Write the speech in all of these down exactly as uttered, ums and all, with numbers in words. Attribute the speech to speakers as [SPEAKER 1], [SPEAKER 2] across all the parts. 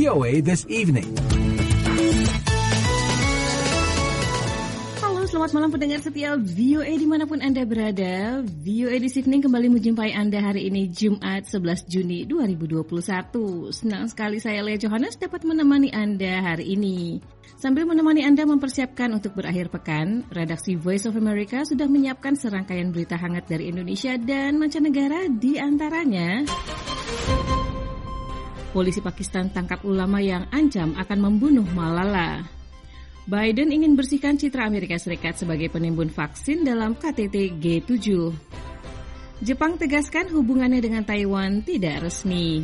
[SPEAKER 1] O A This Evening.
[SPEAKER 2] Selamat malam pendengar setia V O A dimanapun Anda berada. V O A This Evening kembali menjumpai Anda hari ini Jumat sebelas Juni dua ribu dua puluh satu. Senang sekali saya Lea Johannes dapat menemani Anda hari ini. Sambil menemani Anda mempersiapkan untuk berakhir pekan, redaksi Voice of America sudah menyiapkan serangkaian berita hangat dari Indonesia dan mancanegara, di antaranya polisi Pakistan tangkap ulama yang ancam akan membunuh Malala. Biden ingin bersihkan citra Amerika Serikat sebagai penimbun vaksin dalam K T T G tujuh. Jepang tegaskan hubungannya dengan Taiwan tidak resmi.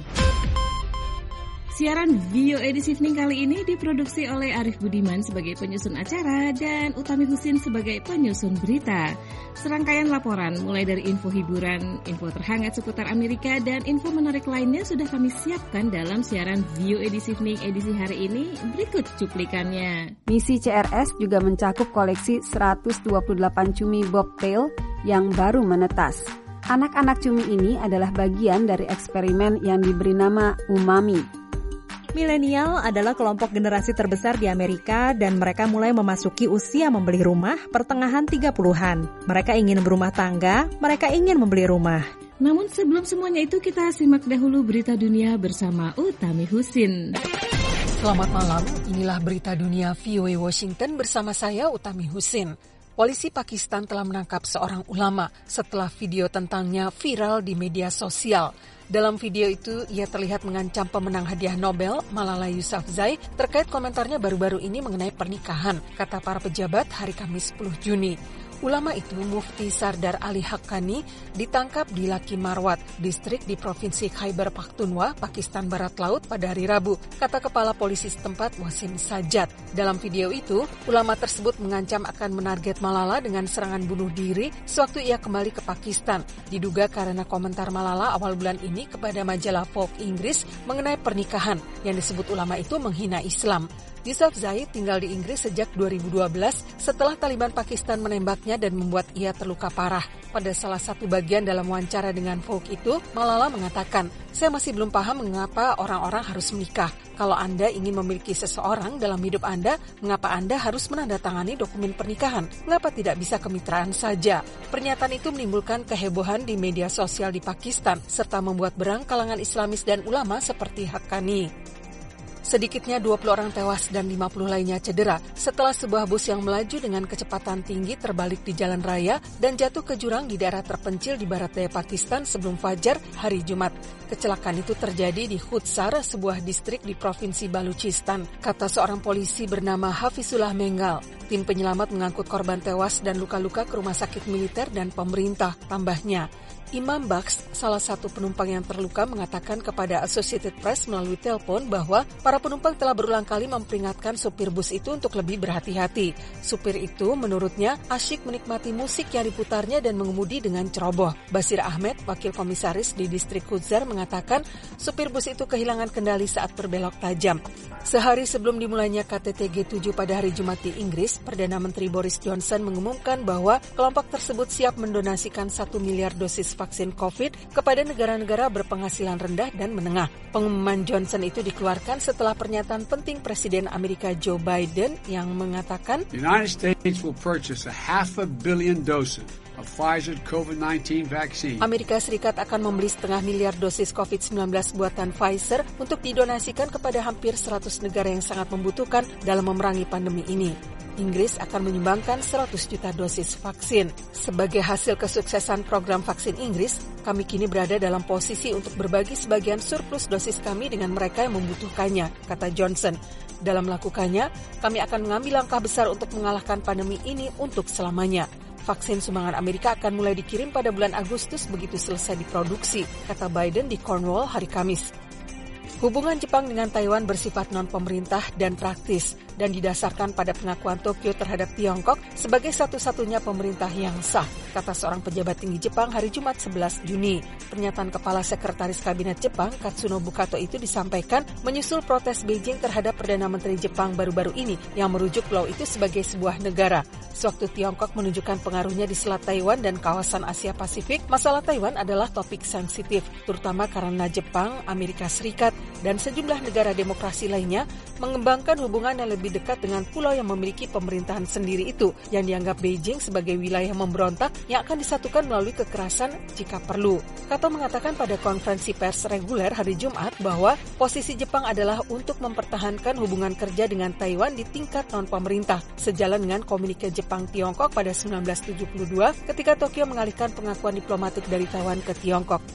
[SPEAKER 2] Siaran V O A This Evening kali ini diproduksi oleh Arif Budiman sebagai penyusun acara dan Utami Husin sebagai penyusun berita. Serangkaian laporan mulai dari info hiburan, info terhangat seputar Amerika, dan info menarik lainnya sudah kami siapkan dalam siaran V O A This Evening edisi hari ini. Berikut cuplikannya.
[SPEAKER 3] Misi C R S juga mencakup koleksi seratus dua puluh delapan cumi bobtail yang baru menetas. Anak-anak cumi ini adalah bagian dari eksperimen yang diberi nama Umami.
[SPEAKER 4] Milenial adalah kelompok generasi terbesar di Amerika dan mereka mulai memasuki usia membeli rumah pertengahan tiga puluhan. Mereka ingin berumah tangga, mereka ingin membeli rumah.
[SPEAKER 2] Namun sebelum semuanya itu kita simak dahulu berita dunia bersama Utami Husin.
[SPEAKER 5] Selamat malam, inilah berita dunia V O A Washington bersama saya Utami Husin. Polisi Pakistan telah menangkap seorang ulama setelah video tentangnya viral di media sosial. Dalam video itu, ia terlihat mengancam pemenang hadiah Nobel, Malala Yousafzai, terkait komentarnya baru-baru ini mengenai pernikahan, kata para pejabat hari Kamis sepuluh Juni. Ulama itu, Mufti Sardar Ali Haqqani, ditangkap di Laki Marwat, distrik di Provinsi Khyber Pakhtunkhwa, Pakistan Barat Laut pada hari Rabu, kata Kepala Polisi setempat Wasim Sajjad. Dalam video itu, ulama tersebut mengancam akan menarget Malala dengan serangan bunuh diri sewaktu ia kembali ke Pakistan, diduga karena komentar Malala awal bulan ini kepada majalah Vogue Inggris mengenai pernikahan yang disebut ulama itu menghina Islam. Yousafzai tinggal di Inggris sejak dua ribu dua belas setelah Taliban Pakistan menembaknya dan membuat ia terluka parah. Pada salah satu bagian dalam wawancara dengan Vogue itu, Malala mengatakan, "Saya masih belum paham mengapa orang-orang harus menikah. Kalau Anda ingin memiliki seseorang dalam hidup Anda, mengapa Anda harus menandatangani dokumen pernikahan? Mengapa tidak bisa kemitraan saja?" Pernyataan itu menimbulkan kehebohan di media sosial di Pakistan, serta membuat berang kalangan Islamis dan ulama seperti Haqqani. Sedikitnya dua puluh orang tewas dan lima puluh lainnya cedera setelah sebuah bus yang melaju dengan kecepatan tinggi terbalik di jalan raya dan jatuh ke jurang di daerah terpencil di barat daya Pakistan sebelum fajar hari Jumat. Kecelakaan itu terjadi di Khutsar, sebuah distrik di Provinsi Baluchistan, kata seorang polisi bernama Hafizullah Mengal. Tim penyelamat mengangkut korban tewas dan luka-luka ke rumah sakit militer dan pemerintah, tambahnya. Imam Baksh, salah satu penumpang yang terluka, mengatakan kepada Associated Press melalui telepon bahwa para penumpang telah berulang kali memperingatkan supir bus itu untuk lebih berhati-hati. Supir itu, menurutnya, asyik menikmati musik yang diputarnya dan mengemudi dengan ceroboh. Basir Ahmed, wakil komisaris di distrik Khutsar, mengatakan supir bus itu kehilangan kendali saat berbelok tajam. Sehari sebelum dimulainya K T T G tujuh pada hari Jumat di Inggris, Perdana Menteri Boris Johnson mengumumkan bahwa kelompok tersebut siap mendonasikan satu miliar dosis vaksin COVID kepada negara-negara berpenghasilan rendah dan menengah. Pengumuman Johnson itu dikeluarkan setelah pernyataan penting Presiden Amerika Joe Biden yang mengatakan
[SPEAKER 1] The United States will purchase a half a billion doses of Pfizer COVID nineteen vaccine.
[SPEAKER 5] Amerika Serikat akan membeli setengah miliar dosis covid sembilan belas buatan Pfizer untuk didonasikan kepada hampir seratus negara yang sangat membutuhkan dalam memerangi pandemi ini. Inggris akan menyumbangkan seratus juta dosis vaksin. Sebagai hasil kesuksesan program vaksin Inggris, kami kini berada dalam posisi untuk berbagi sebagian surplus dosis kami dengan mereka yang membutuhkannya, kata Johnson. Dalam melakukannya, kami akan mengambil langkah besar untuk mengalahkan pandemi ini untuk selamanya. Vaksin sumbangan Amerika akan mulai dikirim pada bulan Agustus begitu selesai diproduksi, kata Biden di Cornwall hari Kamis. Hubungan Jepang dengan Taiwan bersifat non-pemerintah dan praktis dan didasarkan pada pengakuan Tokyo terhadap Tiongkok sebagai satu-satunya pemerintah yang sah, kata seorang pejabat tinggi Jepang hari Jumat sebelas Juni. Pernyataan Kepala Sekretaris Kabinet Jepang, Katsunobu Kato itu disampaikan menyusul protes Beijing terhadap Perdana Menteri Jepang baru-baru ini yang merujuk pulau itu sebagai sebuah negara. Sewaktu Tiongkok menunjukkan pengaruhnya di Selat Taiwan dan kawasan Asia Pasifik, masalah Taiwan adalah topik sensitif, terutama karena Jepang, Amerika Serikat, dan sejumlah negara demokrasi lainnya mengembangkan hubungan yang lebih dekat dengan pulau yang memiliki pemerintahan sendiri itu, yang dianggap Beijing sebagai wilayah memberontak yang akan disatukan melalui kekerasan jika perlu. Kato mengatakan pada konferensi pers reguler hari Jumat bahwa posisi Jepang adalah untuk mempertahankan hubungan kerja dengan Taiwan di tingkat non-pemerintah, sejalan dengan komunike Jepang-Tiongkok pada sembilan belas tujuh puluh dua ketika Tokyo mengalihkan pengakuan diplomatik dari Taiwan ke Tiongkok.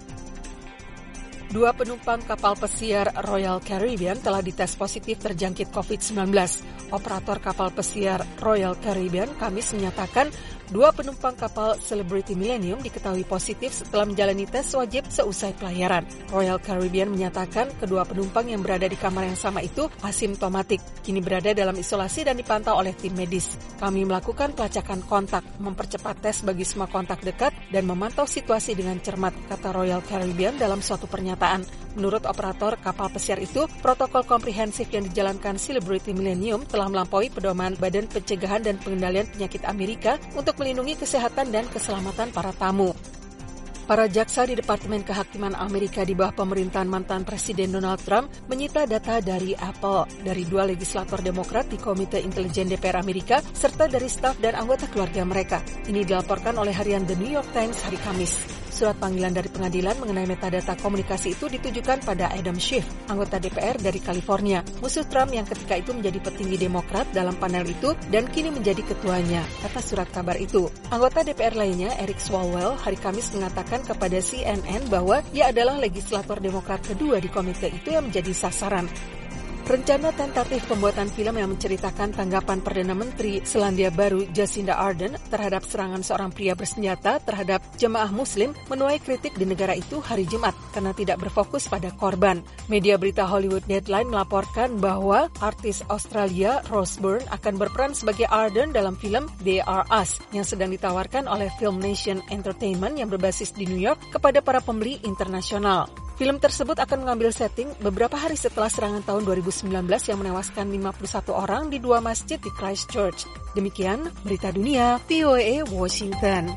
[SPEAKER 5] Dua penumpang kapal pesiar Royal Caribbean telah dites positif terjangkit covid sembilan belas. Operator kapal pesiar Royal Caribbean Kamis menyatakan dua penumpang kapal Celebrity Millennium diketahui positif setelah menjalani tes wajib seusai pelayaran. Royal Caribbean menyatakan kedua penumpang yang berada di kamar yang sama itu asimptomatik, kini berada dalam isolasi dan dipantau oleh tim medis. Kami melakukan pelacakan kontak, mempercepat tes bagi semua kontak dekat, dan memantau situasi dengan cermat, kata Royal Caribbean dalam suatu pernyataan. Menurut operator kapal pesiar itu, protokol komprehensif yang dijalankan Celebrity Millennium telah melampaui pedoman Badan Pencegahan dan Pengendalian Penyakit Amerika untuk melindungi kesehatan dan keselamatan para tamu. Para jaksa di Departemen Kehakiman Amerika di bawah pemerintahan mantan Presiden Donald Trump menyita data dari Apple, dari dua legislator Demokrat di Komite Intelijen D P R Amerika, serta dari staf dan anggota keluarga mereka. Ini dilaporkan oleh harian The New York Times hari Kamis. Surat panggilan dari pengadilan mengenai metadata komunikasi itu ditujukan pada Adam Schiff, anggota D P R dari California, musuh Trump yang ketika itu menjadi petinggi Demokrat dalam panel itu dan kini menjadi ketuanya, kata surat kabar itu. Anggota D P R lainnya, Eric Swalwell, hari Kamis mengatakan kepada C N N bahwa ia adalah legislator Demokrat kedua di komite itu yang menjadi sasaran. Rencana tentatif pembuatan film yang menceritakan tanggapan Perdana Menteri Selandia Baru Jacinda Ardern terhadap serangan seorang pria bersenjata terhadap jemaah Muslim menuai kritik di negara itu hari Jumat karena tidak berfokus pada korban. Media berita Hollywood Deadline melaporkan bahwa artis Australia Rose Byrne akan berperan sebagai Ardern dalam film They Are Us yang sedang ditawarkan oleh Film Nation Entertainment yang berbasis di New York kepada para pembeli internasional. Film tersebut akan mengambil setting beberapa hari setelah serangan tahun dua ribu sembilan belas yang menewaskan lima puluh satu orang di dua masjid di Christchurch. Demikian Berita Dunia V O A Washington.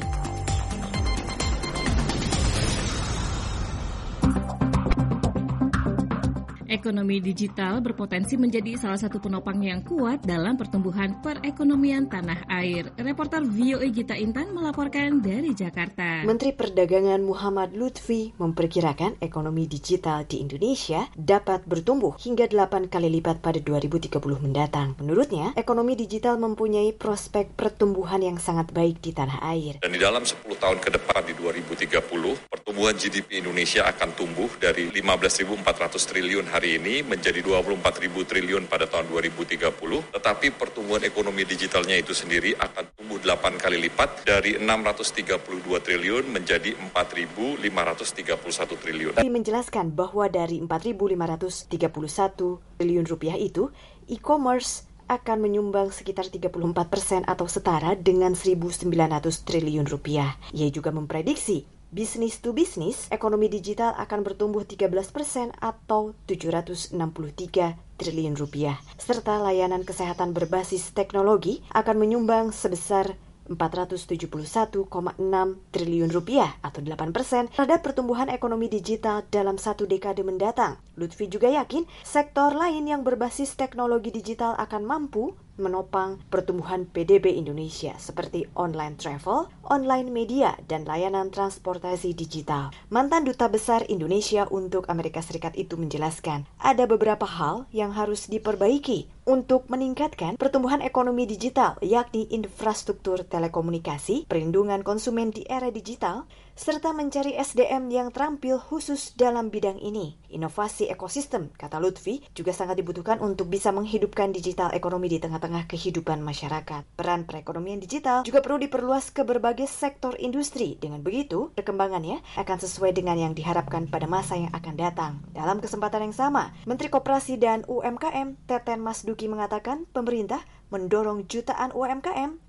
[SPEAKER 2] Ekonomi digital berpotensi menjadi salah satu penopang yang kuat dalam pertumbuhan perekonomian tanah air. Reporter V O A Gita Intan melaporkan dari Jakarta.
[SPEAKER 6] Menteri Perdagangan Muhammad Lutfi memperkirakan ekonomi digital di Indonesia dapat bertumbuh hingga delapan kali lipat pada dua ribu tiga puluh mendatang. Menurutnya, ekonomi digital mempunyai prospek pertumbuhan yang sangat baik di tanah air.
[SPEAKER 7] Dan di dalam sepuluh tahun ke depan di dua ribu tiga puluh, pertumbuhan G D P Indonesia akan tumbuh dari lima belas ribu empat ratus triliun hari ini menjadi dua puluh empat ribu triliun pada tahun dua ribu tiga puluh, tetapi pertumbuhan ekonomi digitalnya itu sendiri akan tumbuh delapan kali lipat dari enam ratus tiga puluh dua triliun menjadi empat ribu lima ratus tiga puluh satu triliun.
[SPEAKER 6] Dia menjelaskan bahwa dari empat ribu lima ratus tiga puluh satu triliun rupiah itu, e-commerce akan menyumbang sekitar tiga puluh empat persen atau setara dengan seribu sembilan ratus triliun rupiah. Ia juga memprediksi bisnis to bisnis, ekonomi digital akan bertumbuh tiga belas persen atau tujuh ratus enam puluh tiga triliun rupiah. Serta layanan kesehatan berbasis teknologi akan menyumbang sebesar empat ratus tujuh puluh satu koma enam triliun rupiah atau delapan persen terhadap pertumbuhan ekonomi digital dalam satu dekade mendatang. Lutfi juga yakin sektor lain yang berbasis teknologi digital akan mampu menopang pertumbuhan P D B Indonesia seperti online travel, online media, dan layanan transportasi digital. Mantan Duta Besar Indonesia untuk Amerika Serikat itu menjelaskan, ada beberapa hal yang harus diperbaiki untuk meningkatkan pertumbuhan ekonomi digital, yakni infrastruktur telekomunikasi, perlindungan konsumen di era digital, serta mencari S D M yang terampil khusus dalam bidang ini. Inovasi ekosistem, kata Lutfi, juga sangat dibutuhkan untuk bisa menghidupkan digital ekonomi di tengah-tengah kehidupan masyarakat. Peran perekonomian digital juga perlu diperluas ke berbagai sektor industri. Dengan begitu, perkembangannya akan sesuai dengan yang diharapkan pada masa yang akan datang. Dalam kesempatan yang sama, Menteri Koperasi dan U M K M Teten Mas Duki mengatakan pemerintah mendorong jutaan U M K M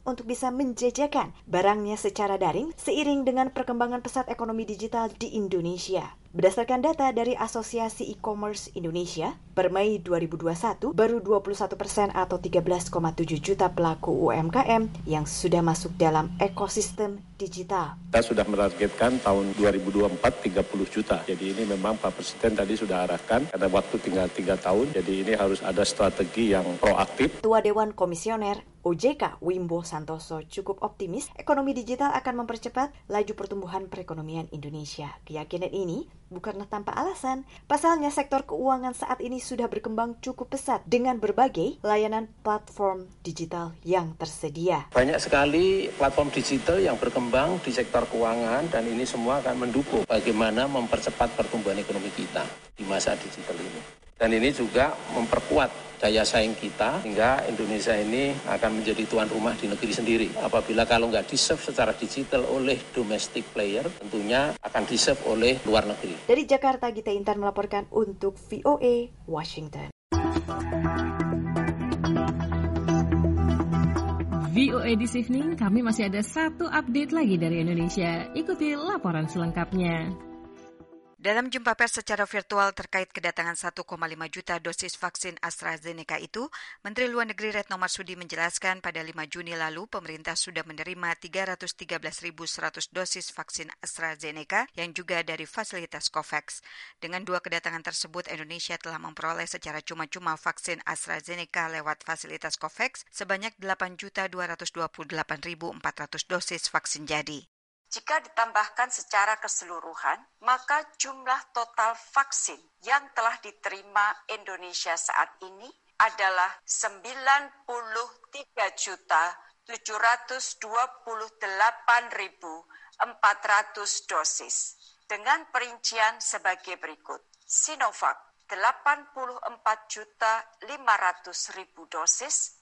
[SPEAKER 6] untuk bisa menjajakan barangnya secara daring seiring dengan perkembangan pesat ekonomi digital di Indonesia. Berdasarkan data dari Asosiasi E-Commerce Indonesia, per Mei dua ribu dua puluh satu, baru dua puluh satu persen atau tiga belas koma tujuh juta pelaku U M K M yang sudah masuk dalam ekosistem digital.
[SPEAKER 8] Kita sudah menargetkan tahun dua ribu dua puluh empat tiga puluh juta. Jadi ini memang Pak Presiden tadi sudah arahkan, karena waktu tinggal tiga tahun, jadi ini harus ada strategi yang proaktif.
[SPEAKER 6] Ketua Dewan Komisioner O J K Wimbo Santoso cukup optimis ekonomi digital akan mempercepat laju pertumbuhan perekonomian Indonesia. Keyakinan ini bukanlah tanpa alasan. Pasalnya sektor keuangan saat ini sudah berkembang cukup pesat dengan berbagai layanan platform digital yang tersedia.
[SPEAKER 9] Banyak sekali platform digital yang berkembang di sektor keuangan dan ini semua akan mendukung bagaimana mempercepat pertumbuhan ekonomi kita di masa digital ini. Dan ini juga memperkuat daya saing kita sehingga Indonesia ini akan menjadi tuan rumah di negeri sendiri. Apabila kalau nggak di-serve secara digital oleh domestic player, tentunya akan di-serve oleh luar negeri.
[SPEAKER 6] Dari Jakarta, Gita Intan melaporkan untuk V O A Washington.
[SPEAKER 2] V O A This Evening, kami masih ada satu update lagi dari Indonesia. Ikuti laporan selengkapnya.
[SPEAKER 10] Dalam jumpa pers secara virtual terkait kedatangan satu koma lima juta dosis vaksin AstraZeneca itu, Menteri Luar Negeri Retno Marsudi menjelaskan pada lima Juni lalu pemerintah sudah menerima tiga ratus tiga belas ribu seratus dosis vaksin AstraZeneca yang juga dari fasilitas COVAX. Dengan dua kedatangan tersebut, Indonesia telah memperoleh secara cuma-cuma vaksin AstraZeneca lewat fasilitas COVAX sebanyak delapan juta dua ratus dua puluh delapan ribu empat ratus dosis vaksin jadi.
[SPEAKER 11] Jika ditambahkan secara keseluruhan, maka jumlah total vaksin yang telah diterima Indonesia saat ini adalah sembilan puluh tiga juta tujuh ratus dua puluh delapan ribu empat ratus dosis. Dengan perincian sebagai berikut. Sinovac delapan puluh empat juta lima ratus ribu dosis,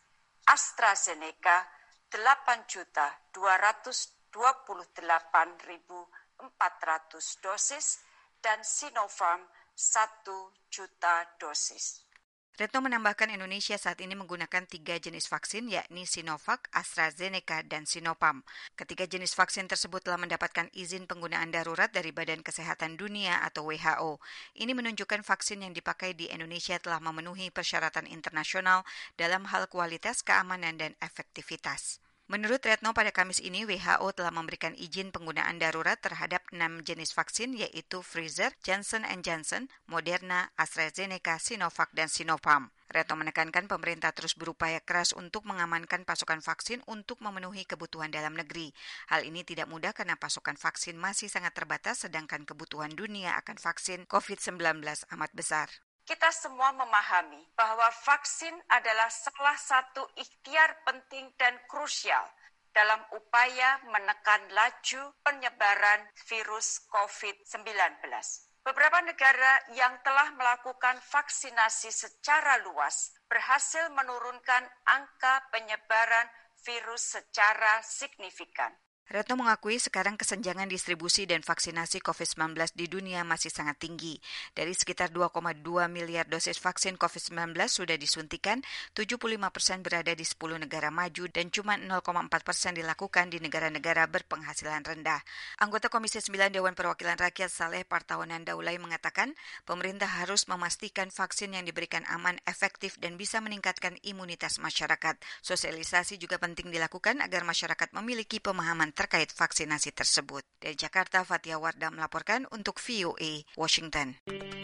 [SPEAKER 11] AstraZeneca delapan juta dua ratus dua puluh delapan ribu empat ratus dosis dan Sinopharm satu juta dosis.
[SPEAKER 10] Retno menambahkan Indonesia saat ini menggunakan tiga jenis vaksin, yakni Sinovac, AstraZeneca, dan Sinopharm. Ketiga jenis vaksin tersebut telah mendapatkan izin penggunaan darurat dari Badan Kesehatan Dunia atau W H O. Ini menunjukkan vaksin yang dipakai di Indonesia telah memenuhi persyaratan internasional dalam hal kualitas, keamanan, dan efektivitas. Menurut Retno, pada Kamis ini W H O telah memberikan izin penggunaan darurat terhadap enam jenis vaksin, yaitu Pfizer, Johnson and Johnson, Moderna, AstraZeneca, Sinovac, dan Sinopharm. Retno menekankan pemerintah terus berupaya keras untuk mengamankan pasokan vaksin untuk memenuhi kebutuhan dalam negeri. Hal ini tidak mudah karena pasokan vaksin masih sangat terbatas, sedangkan kebutuhan dunia akan vaksin covid sembilan belas amat besar.
[SPEAKER 11] Kita semua memahami bahwa vaksin adalah salah satu ikhtiar penting dan krusial dalam upaya menekan laju penyebaran virus covid sembilan belas. Beberapa negara yang telah melakukan vaksinasi secara luas berhasil menurunkan angka penyebaran virus secara signifikan.
[SPEAKER 10] Retno mengakui sekarang kesenjangan distribusi dan vaksinasi covid sembilan belas di dunia masih sangat tinggi. Dari sekitar dua koma dua miliar dosis vaksin covid sembilan belas sudah disuntikan, tujuh puluh lima persen berada di sepuluh negara maju dan cuma nol koma empat persen dilakukan di negara-negara berpenghasilan rendah. Anggota Komisi sembilan Dewan Perwakilan Rakyat Saleh Partawanan Daulay mengatakan, pemerintah harus memastikan vaksin yang diberikan aman, efektif, dan bisa meningkatkan imunitas masyarakat. Sosialisasi juga penting dilakukan agar masyarakat memiliki pemahaman terkait vaksinasi tersebut. Dari Jakarta, Fatia Wardah melaporkan untuk V O A Washington.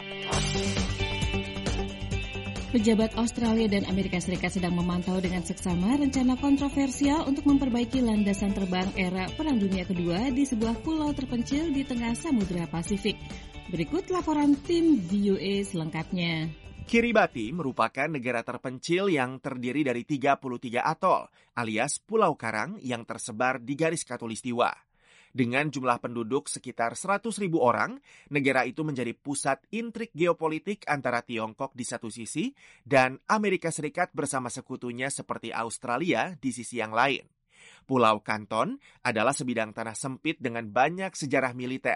[SPEAKER 2] Pejabat Australia dan Amerika Serikat sedang memantau dengan seksama rencana kontroversial untuk memperbaiki landasan terbang era Perang Dunia Kedua di sebuah pulau terpencil di tengah Samudra Pasifik. Berikut laporan tim V O A selengkapnya.
[SPEAKER 12] Kiribati merupakan negara terpencil yang terdiri dari tiga puluh tiga atol, alias pulau karang yang tersebar di garis khatulistiwa. Dengan jumlah penduduk sekitar seratus ribu orang, negara itu menjadi pusat intrik geopolitik antara Tiongkok di satu sisi dan Amerika Serikat bersama sekutunya seperti Australia di sisi yang lain. Pulau Kanton adalah sebidang tanah sempit dengan banyak sejarah militer.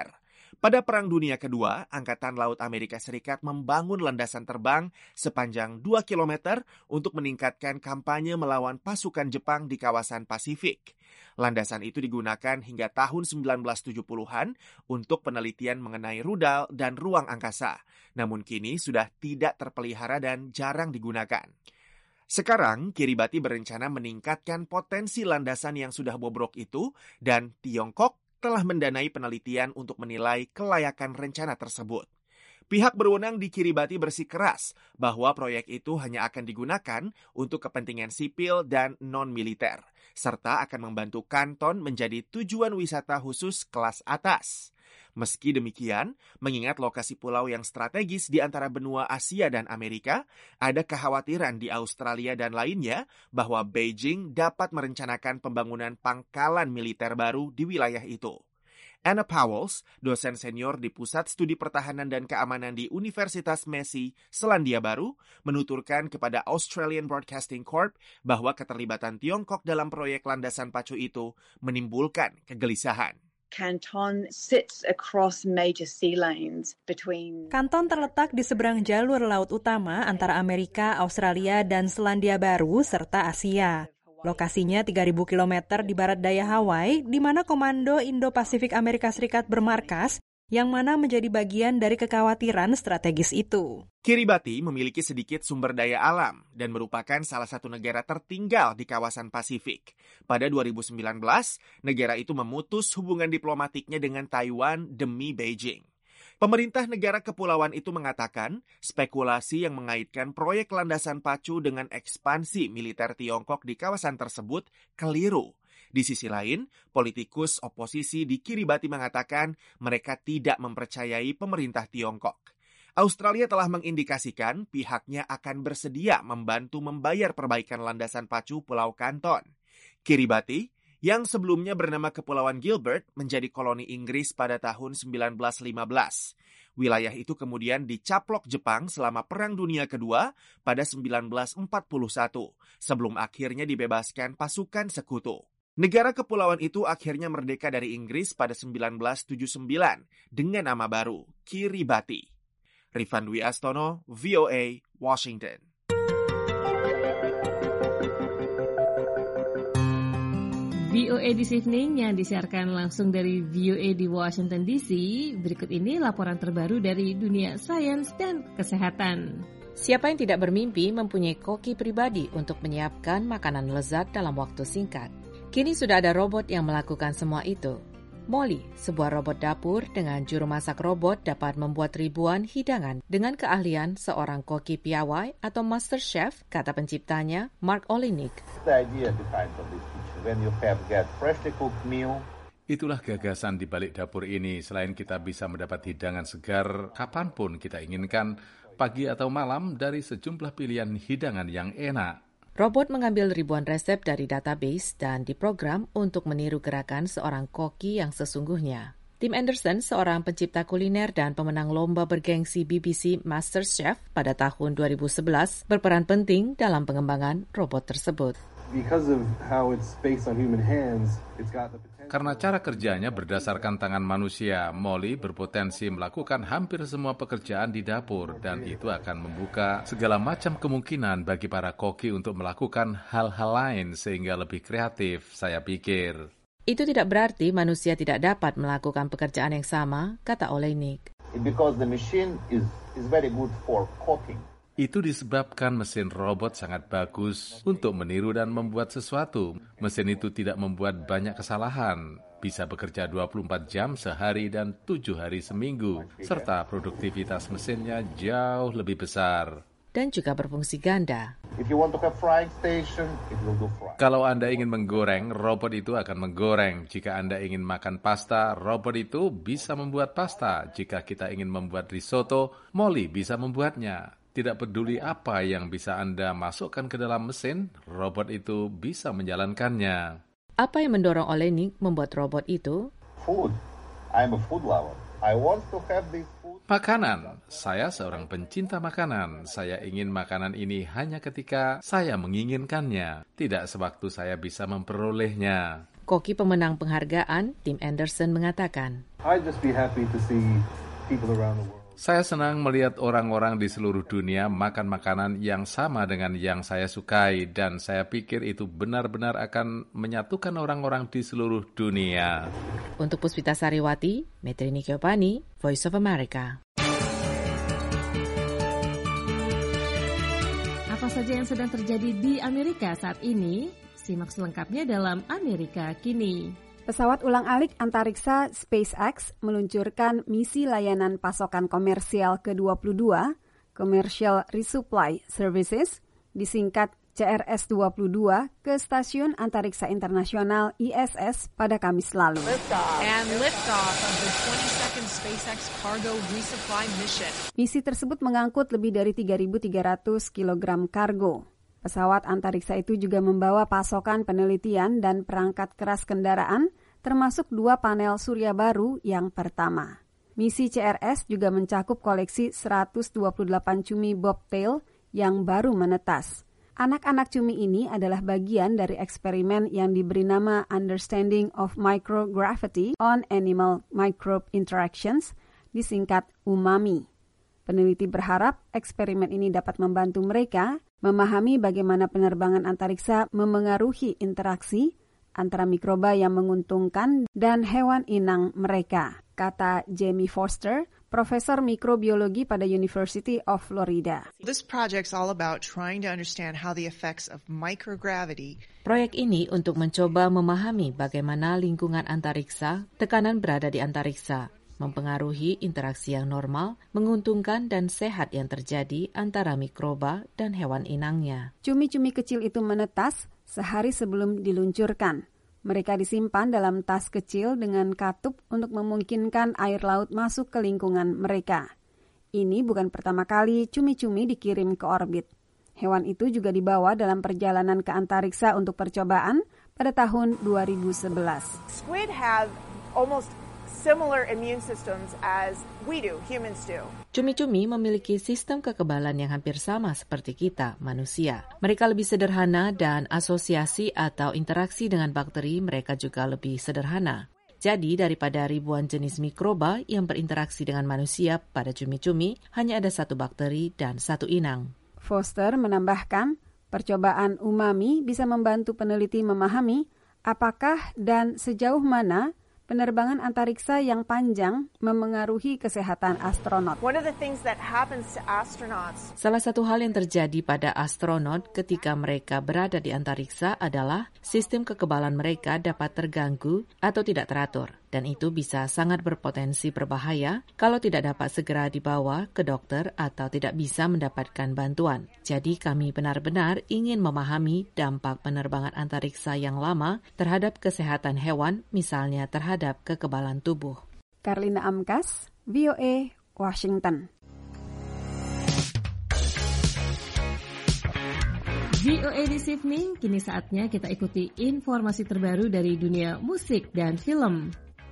[SPEAKER 12] Pada Perang Dunia Kedua, Angkatan Laut Amerika Serikat membangun landasan terbang sepanjang dua kilometer untuk meningkatkan kampanye melawan pasukan Jepang di kawasan Pasifik. Landasan itu digunakan hingga tahun sembilan belas tujuh puluhan untuk penelitian mengenai rudal dan ruang angkasa. Namun kini sudah tidak terpelihara dan jarang digunakan. Sekarang, Kiribati berencana meningkatkan potensi landasan yang sudah bobrok itu dan Tiongkok telah mendanai penelitian untuk menilai kelayakan rencana tersebut. Pihak berwenang di Kiribati bersikeras bahwa proyek itu hanya akan digunakan untuk kepentingan sipil dan non-militer, serta akan membantu Kanton menjadi tujuan wisata khusus kelas atas. Meski demikian, mengingat lokasi pulau yang strategis di antara benua Asia dan Amerika, ada kekhawatiran di Australia dan lainnya bahwa Beijing dapat merencanakan pembangunan pangkalan militer baru di wilayah itu. Anna Powells, dosen senior di Pusat Studi Pertahanan dan Keamanan di Universitas Massey, Selandia Baru, menuturkan kepada Australian Broadcasting Corp bahwa keterlibatan Tiongkok dalam proyek landasan pacu itu menimbulkan kegelisahan.
[SPEAKER 13] Canton sits across major sea lanes between
[SPEAKER 4] Kanton terletak di seberang jalur laut utama antara Amerika, Australia, dan Selandia Baru serta Asia. Lokasinya tiga ribu kilometer di barat daya Hawaii, di mana Komando Indo-Pasifik Amerika Serikat bermarkas, yang mana menjadi bagian dari kekhawatiran strategis itu.
[SPEAKER 12] Kiribati memiliki sedikit sumber daya alam dan merupakan salah satu negara tertinggal di kawasan Pasifik. Pada dua ribu sembilan belas, negara itu memutus hubungan diplomatiknya dengan Taiwan demi Beijing. Pemerintah negara kepulauan itu mengatakan spekulasi yang mengaitkan proyek landasan pacu dengan ekspansi militer Tiongkok di kawasan tersebut keliru. Di sisi lain, politikus oposisi di Kiribati mengatakan mereka tidak mempercayai pemerintah Tiongkok. Australia telah mengindikasikan pihaknya akan bersedia membantu membayar perbaikan landasan pacu Pulau Kanton. Kiribati, yang sebelumnya bernama Kepulauan Gilbert, menjadi koloni Inggris pada tahun sembilan belas lima belas. Wilayah itu kemudian dicaplok Jepang selama Perang Dunia Kedua pada sembilan belas empat puluh satu, sebelum akhirnya dibebaskan pasukan sekutu. Negara kepulauan itu akhirnya merdeka dari Inggris pada sembilan belas tujuh puluh sembilan dengan nama baru, Kiribati. Rifan Dwi Astono, V O A, Washington.
[SPEAKER 2] V O A This Evening yang disiarkan langsung dari V O A di Washington D C. Berikut ini laporan terbaru dari dunia sains dan kesehatan.
[SPEAKER 14] Siapa yang tidak bermimpi mempunyai koki pribadi untuk menyiapkan makanan lezat dalam waktu singkat? Kini sudah ada robot yang melakukan semua itu. Molly, sebuah robot dapur dengan juru masak robot, dapat membuat ribuan hidangan dengan keahlian seorang koki piawai atau master chef, kata penciptanya, Mark Olenek.
[SPEAKER 15] Itulah gagasan di balik dapur ini. Selain kita bisa mendapat hidangan segar kapanpun kita inginkan, pagi atau malam, dari sejumlah pilihan hidangan yang enak.
[SPEAKER 14] Robot mengambil ribuan resep dari database dan diprogram untuk meniru gerakan seorang koki yang sesungguhnya. Tim Anderson, seorang pencipta kuliner dan pemenang lomba bergengsi B B C MasterChef pada tahun dua ribu sebelas, berperan penting dalam pengembangan robot tersebut.
[SPEAKER 15] Karena cara kerjanya berdasarkan tangan manusia, Molly berpotensi melakukan hampir semua pekerjaan di dapur, dan itu akan membuka segala macam kemungkinan bagi para koki untuk melakukan hal-hal lain sehingga lebih kreatif, saya pikir.
[SPEAKER 14] Itu tidak berarti manusia tidak dapat melakukan pekerjaan yang sama, kata Olenek.
[SPEAKER 15] Itu disebabkan mesin robot sangat bagus untuk meniru dan membuat sesuatu. Mesin itu tidak membuat banyak kesalahan, bisa bekerja dua puluh empat jam sehari dan tujuh hari seminggu, serta produktivitas mesinnya jauh lebih besar.
[SPEAKER 14] Dan juga berfungsi ganda.
[SPEAKER 15] Kalau Anda ingin menggoreng, robot itu akan menggoreng. Jika Anda ingin makan pasta, robot itu bisa membuat pasta. Jika kita ingin membuat risotto, Molly bisa membuatnya. Tidak peduli apa yang bisa Anda masukkan ke dalam mesin, robot itu bisa menjalankannya.
[SPEAKER 14] Apa yang mendorong Olenek membuat robot itu?
[SPEAKER 15] Food. I'm a food lover. I want to have this food. Makanan. Saya seorang pencinta makanan. Saya ingin makanan ini hanya ketika saya menginginkannya, tidak sewaktu saya bisa memperolehnya.
[SPEAKER 14] Koki pemenang penghargaan, Tim Anderson, mengatakan,
[SPEAKER 16] I'd just be happy to see people around the world.
[SPEAKER 15] Saya senang melihat orang-orang di seluruh dunia makan makanan yang sama dengan yang saya sukai, dan saya pikir itu benar-benar akan menyatukan orang-orang di seluruh dunia.
[SPEAKER 14] Untuk Puspita Sariwati, Metrini Kyopani, Voice of America.
[SPEAKER 2] Apa saja yang sedang terjadi di Amerika saat ini? Simak selengkapnya dalam Amerika Kini.
[SPEAKER 3] Pesawat ulang-alik antariksa SpaceX meluncurkan misi layanan pasokan komersial ke dua puluh dua, Commercial Resupply Services, disingkat C R S dua puluh dua, ke Stasiun Antariksa Internasional I S S pada Kamis lalu.
[SPEAKER 17] And liftoff of the twenty-second SpaceX Cargo Resupply Mission.
[SPEAKER 3] Misi tersebut mengangkut lebih dari tiga ribu tiga ratus kilogram kargo. Pesawat antariksa itu juga membawa pasokan penelitian dan perangkat keras kendaraan, termasuk dua panel surya baru yang pertama. Misi C R S juga mencakup koleksi seratus dua puluh delapan cumi bobtail yang baru menetas. Anak-anak cumi ini adalah bagian dari eksperimen yang diberi nama Understanding of Microgravity on Animal Microbe Interactions, disingkat UMAMI. Peneliti berharap eksperimen ini dapat membantu mereka memahami bagaimana penerbangan antariksa memengaruhi interaksi antara mikroba yang menguntungkan dan hewan inang mereka, kata Jamie Foster, profesor mikrobiologi pada University of Florida.
[SPEAKER 18] This project's all about trying to understand how the effects of microgravity.
[SPEAKER 14] Proyek ini untuk mencoba memahami bagaimana lingkungan antariksa, tekanan berada di antariksa, mempengaruhi interaksi yang normal, menguntungkan dan sehat yang terjadi antara mikroba dan hewan inangnya.
[SPEAKER 3] Cumi-cumi kecil itu menetas sehari sebelum diluncurkan. Mereka disimpan dalam tas kecil dengan katup untuk memungkinkan air laut masuk ke lingkungan mereka. Ini bukan pertama kali cumi-cumi dikirim ke orbit. Hewan itu juga dibawa dalam perjalanan ke antariksa untuk percobaan pada tahun dua ribu sebelas.
[SPEAKER 19] Squid have almost similar immune systems as we do, humans do.
[SPEAKER 14] Cumi-cumi memiliki sistem kekebalan yang hampir sama seperti kita, manusia. Mereka lebih sederhana dan asosiasi atau interaksi dengan bakteri mereka juga lebih sederhana. Jadi, daripada ribuan jenis mikroba yang berinteraksi dengan manusia pada cumi-cumi, hanya ada satu bakteri dan satu inang.
[SPEAKER 3] Foster menambahkan, percobaan UMAMI bisa membantu peneliti memahami apakah dan sejauh mana penerbangan antariksa yang panjang memengaruhi kesehatan astronot.
[SPEAKER 19] One of the things that happens to astronauts.
[SPEAKER 14] Salah satu hal yang terjadi pada astronot ketika mereka berada di antariksa adalah sistem kekebalan mereka dapat terganggu atau tidak teratur, dan itu bisa sangat berpotensi berbahaya kalau tidak dapat segera dibawa ke dokter atau tidak bisa mendapatkan bantuan. Jadi kami benar-benar ingin memahami dampak penerbangan antariksa yang lama terhadap kesehatan hewan, misalnya terhadap kekebalan tubuh.
[SPEAKER 3] Karlina Amkas, V O A, Washington.
[SPEAKER 2] V O A This Evening, kini saatnya kita ikuti informasi terbaru dari dunia musik dan film.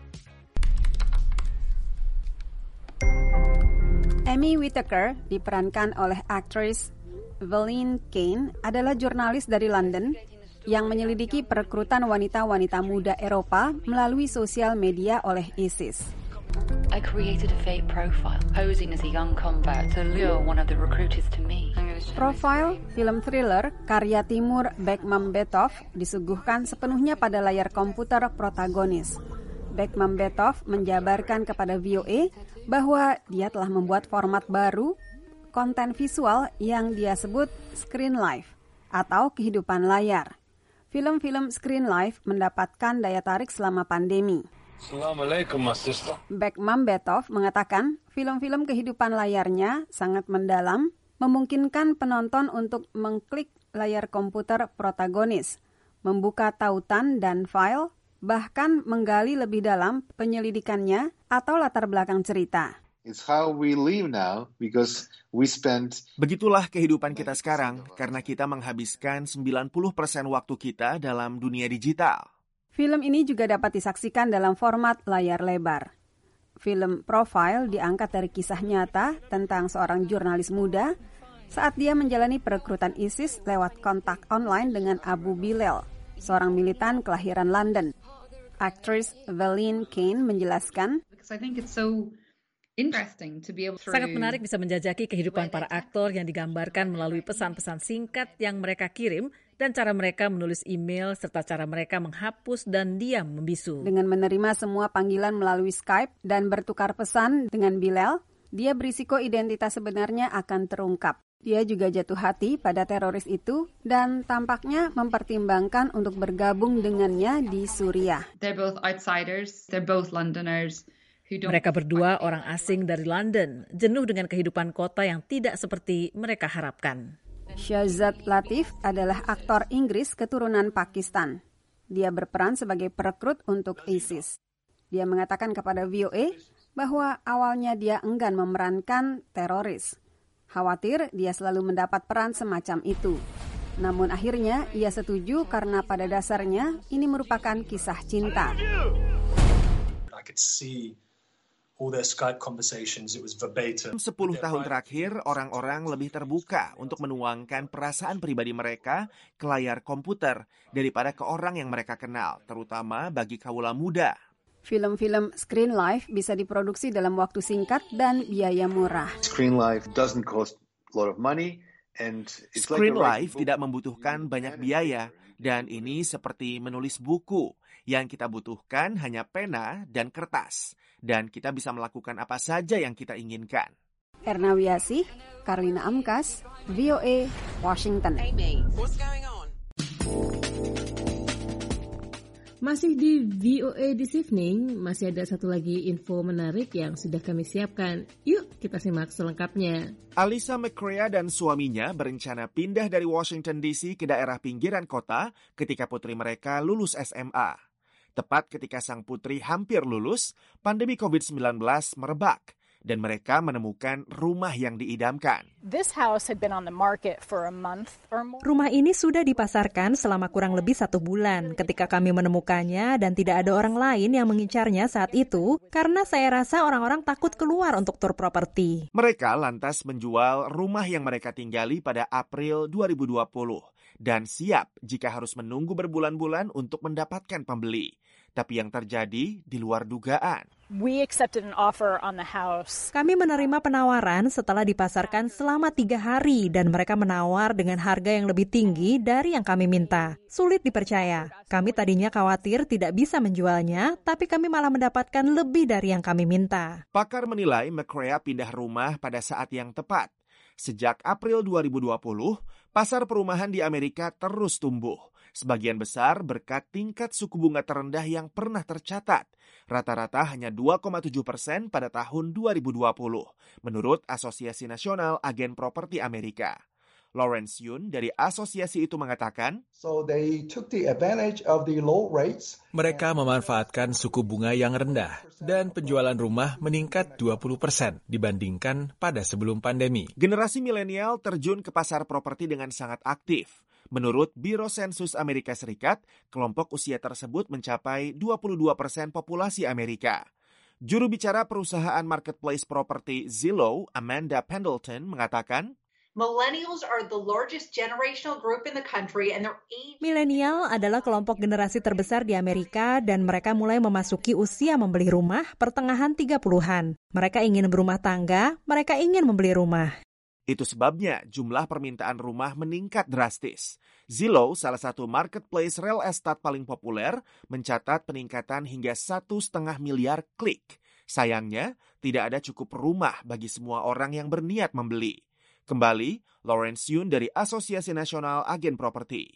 [SPEAKER 3] Amy Whittaker, diperankan oleh aktris Evelyn Kane, adalah jurnalis dari London yang menyelidiki perekrutan wanita-wanita muda Eropa melalui sosial media oleh ISIS.
[SPEAKER 20] I created a fake profile, posing as a young combat to lure one of the recruiters to me.
[SPEAKER 3] Profile, film thriller karya Timur Bekmambetov, disuguhkan sepenuhnya pada layar komputer protagonis. Bekmambetov menjabarkan kepada V O A bahwa dia telah membuat format baru, konten visual yang dia sebut screen life atau kehidupan layar. Film-film screen life mendapatkan daya tarik selama pandemi.
[SPEAKER 16] Assalamualaikum, Mas Sister.
[SPEAKER 3] Bekmambetov mengatakan film-film kehidupan layarnya sangat mendalam, memungkinkan penonton untuk mengklik layar komputer protagonis, membuka tautan dan file, bahkan menggali lebih dalam penyelidikannya atau latar belakang cerita.
[SPEAKER 21] It's how we live now because we spend.
[SPEAKER 12] Begitulah kehidupan kita sekarang karena kita menghabiskan sembilan puluh persen waktu kita dalam dunia digital.
[SPEAKER 3] Film ini juga dapat disaksikan dalam format layar lebar. Film Profile diangkat dari kisah nyata tentang seorang jurnalis muda saat dia menjalani perekrutan ISIS lewat kontak online dengan Abu Bilal, seorang militan kelahiran London. Aktris Valine Kane menjelaskan,
[SPEAKER 1] sangat menarik bisa menjajaki kehidupan para aktor yang digambarkan melalui pesan-pesan singkat yang mereka kirim dan cara mereka menulis email serta cara mereka menghapus dan diam membisu.
[SPEAKER 3] Dengan menerima semua panggilan melalui Skype dan bertukar pesan dengan Bilal, dia berisiko identitas sebenarnya akan terungkap. Dia juga jatuh hati pada teroris itu dan tampaknya mempertimbangkan untuk bergabung dengannya di Suriah.
[SPEAKER 22] They're both outsiders, they're both Londoners.
[SPEAKER 1] Mereka berdua orang asing dari London, jenuh dengan kehidupan kota yang tidak seperti mereka harapkan.
[SPEAKER 3] Shahzad Latif adalah aktor Inggris keturunan Pakistan. Dia berperan sebagai perekrut untuk ISIS. Dia mengatakan kepada V O A bahwa awalnya dia enggan memerankan teroris. Khawatir dia selalu mendapat peran semacam itu. Namun akhirnya ia setuju karena pada dasarnya ini merupakan kisah cinta.
[SPEAKER 12] Sepuluh tahun terakhir, orang-orang lebih terbuka untuk menuangkan perasaan pribadi mereka ke layar komputer daripada ke orang yang mereka kenal, terutama bagi kaula muda.
[SPEAKER 3] Film-film Screen Life bisa diproduksi dalam waktu singkat dan biaya murah.
[SPEAKER 21] Screen Life doesn't cost a lot of money and it's
[SPEAKER 12] Screen
[SPEAKER 21] like
[SPEAKER 12] Life tidak membutuhkan banyak biaya dan ini seperti menulis buku. Yang kita butuhkan hanya pena dan kertas dan kita bisa melakukan apa saja yang kita inginkan.
[SPEAKER 3] Erna Wiasih, Karlina Amkas, V O A, Washington.
[SPEAKER 2] Masih di V O A This Evening, masih ada satu lagi info menarik yang sudah kami siapkan. Yuk kita simak selengkapnya.
[SPEAKER 12] Alyssa McCrea dan suaminya berencana pindah dari Washington D C ke daerah pinggiran kota ketika putri mereka lulus S M A. Tepat ketika sang putri hampir lulus, pandemi covid sembilan belas merebak. Dan mereka menemukan rumah yang diidamkan.
[SPEAKER 17] This house had been on the market for a month or more.
[SPEAKER 4] Rumah ini sudah dipasarkan selama kurang lebih satu bulan ketika kami menemukannya dan tidak ada orang lain yang mengincarnya saat itu karena saya rasa orang-orang takut keluar untuk tur properti.
[SPEAKER 12] Mereka lantas menjual rumah yang mereka tinggali pada April dua ribu dua puluh dan siap jika harus menunggu berbulan-bulan untuk mendapatkan pembeli. Tapi yang terjadi di luar dugaan.
[SPEAKER 17] We accepted an offer on the house.
[SPEAKER 4] Kami menerima penawaran setelah dipasarkan selama tiga hari dan mereka menawar dengan harga yang lebih tinggi dari yang kami minta. Sulit dipercaya. Kami tadinya khawatir tidak bisa menjualnya, tapi kami malah mendapatkan lebih dari yang kami minta.
[SPEAKER 12] Pakar menilai McCrea pindah rumah pada saat yang tepat. Sejak April dua ribu dua puluh, pasar perumahan di Amerika terus tumbuh. Sebagian besar berkat tingkat suku bunga terendah yang pernah tercatat. Rata-rata hanya dua koma tujuh persen pada tahun dua ribu dua puluh, menurut Asosiasi Nasional Agen Properti Amerika. Lawrence Yun dari asosiasi itu mengatakan,
[SPEAKER 23] so they took the advantage of the low rates.
[SPEAKER 24] Mereka memanfaatkan suku bunga yang rendah dan penjualan rumah meningkat dua puluh persen dibandingkan pada sebelum pandemi.
[SPEAKER 12] Generasi milenial terjun ke pasar properti dengan sangat aktif. Menurut Biro Sensus Amerika Serikat, kelompok usia tersebut mencapai dua puluh dua persen populasi Amerika. Juru bicara perusahaan marketplace properti Zillow, Amanda Pendleton, mengatakan,
[SPEAKER 25] Millennials are the largest generational group in the country and their age...
[SPEAKER 4] Milenial adalah kelompok generasi terbesar di Amerika dan mereka mulai memasuki usia membeli rumah pertengahan tiga puluhan. Mereka ingin berumah tangga, mereka ingin membeli rumah.
[SPEAKER 12] Itu sebabnya jumlah permintaan rumah meningkat drastis. Zillow, salah satu marketplace real estate paling populer, mencatat peningkatan hingga satu setengah miliar klik. Sayangnya, tidak ada cukup rumah bagi semua orang yang berniat membeli. Kembali, Lawrence Yun dari Asosiasi Nasional Agen Properti.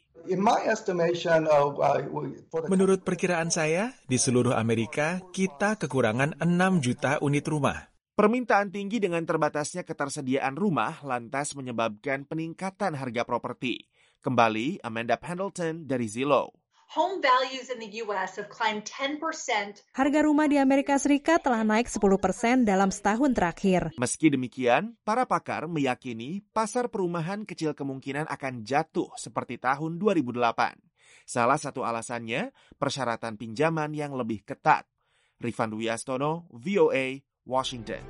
[SPEAKER 24] Menurut perkiraan saya, di seluruh Amerika, kita kekurangan enam juta unit rumah.
[SPEAKER 12] Permintaan tinggi dengan terbatasnya ketersediaan rumah lantas menyebabkan peningkatan harga properti. Kembali, Amanda Pendleton dari Zillow.
[SPEAKER 25] Home values in the U S have climbed ten percent.
[SPEAKER 4] Harga rumah di Amerika Serikat telah naik sepuluh persen dalam setahun terakhir.
[SPEAKER 12] Meski demikian, para pakar meyakini pasar perumahan kecil kemungkinan akan jatuh seperti tahun dua ribu delapan. Salah satu alasannya, persyaratan pinjaman yang lebih ketat. Rifan Wiastono, V O A, Washington.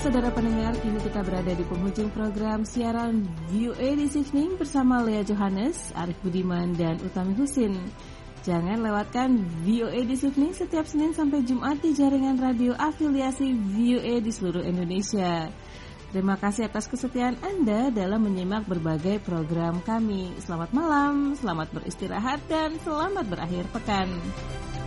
[SPEAKER 2] Saudara pendengar, kini kita berada di penghujung program siaran V O A This Evening bersama Lea Johannes, Arif Budiman, dan Utami Husin. Jangan lewatkan V O A This Evening setiap Senin sampai Jumat di jaringan radio afiliasi V O A di seluruh Indonesia. Terima kasih atas kesetiaan Anda dalam menyimak berbagai program kami. Selamat malam, selamat beristirahat, dan selamat berakhir pekan.